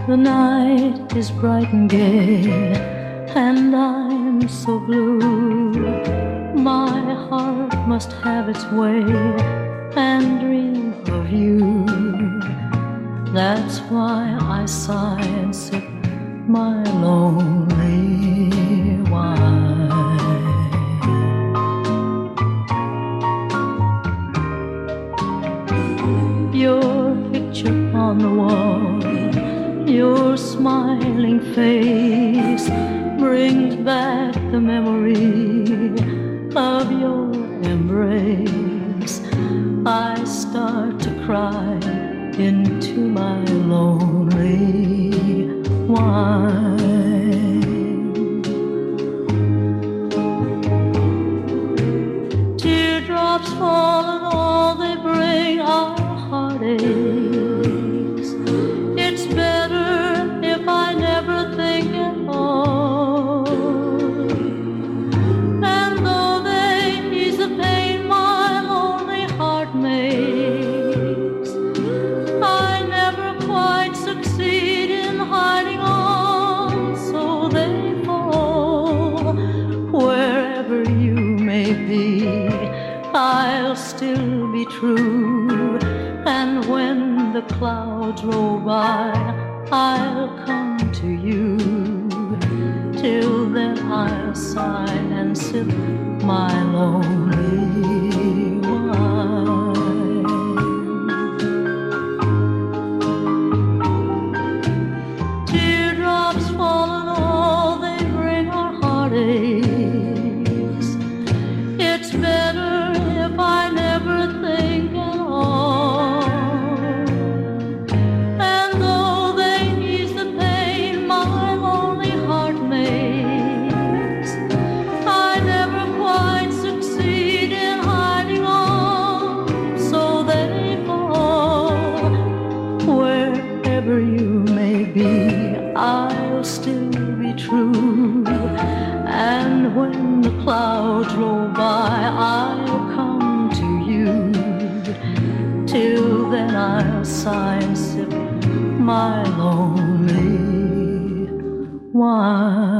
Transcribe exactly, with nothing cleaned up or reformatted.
The night is bright and gay, and I'm so blue. My heart must have its way and dream of you. That's why I sigh and sip my lonely wine. Your picture on the wall, your smiling face brings back the memory of your embrace. I start to cry into my lonely wine. Teardrops fall and all they bring are heartaches. It's better if I never think at all. And though they ease the pain my lonely heart makes, I never quite succeed in hiding on, so they fall. Wherever you may be, I'll still be true. And when the clouds roll by, I'll come to you. Till then I'll sigh and sip my lonely wine. Teardrops fall and all they bring are heartaches. It's better if I never think at all. I'll still be true. And when the clouds roll by, I'll come to you. Till then I'll sigh and sip my lonely wine.